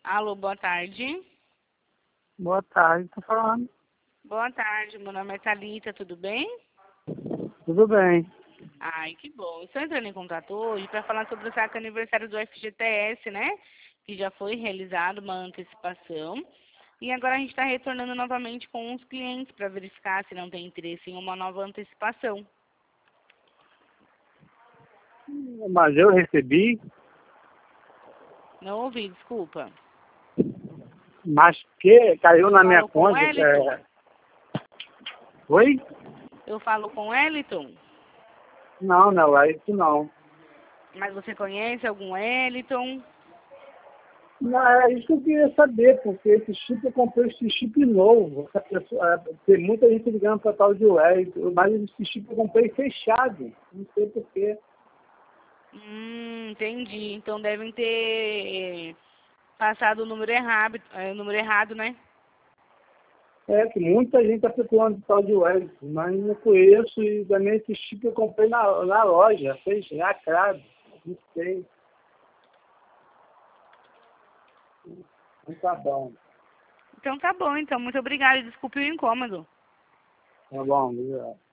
Alô, boa tarde. Boa tarde, tô falando. Boa tarde, meu nome é Thalita, tudo bem? Tudo bem. Ai, que bom. Estou entrando em contato hoje para falar sobre o saque aniversário do FGTS, né? Que já foi realizado uma antecipação. E agora a gente está retornando novamente com os clientes para verificar se não tem interesse em uma nova antecipação. Mas eu recebi, Não ouvi, desculpa. mas que caiu na minha Falou com o conta. Wellington? Oi? Eu falo com o Wellington? Não, não, é isso não. Mas você conhece algum Wellington? Não, é isso que eu queria saber, porque esse chip, eu comprei esse chip novo. Essa pessoa, tem muita gente ligando para tal de Wellington, mas esse chip eu comprei fechado. Não sei porquê. Entendi. Então devem ter passado o número errado, né? É que muita gente está procurando tal de Wellington, mas não conheço e também esse chip eu comprei na loja, fez lacrado. Não sei. Não tá bom. Então tá bom, então. Muito obrigada. Desculpe o incômodo. Tá bom, obrigado.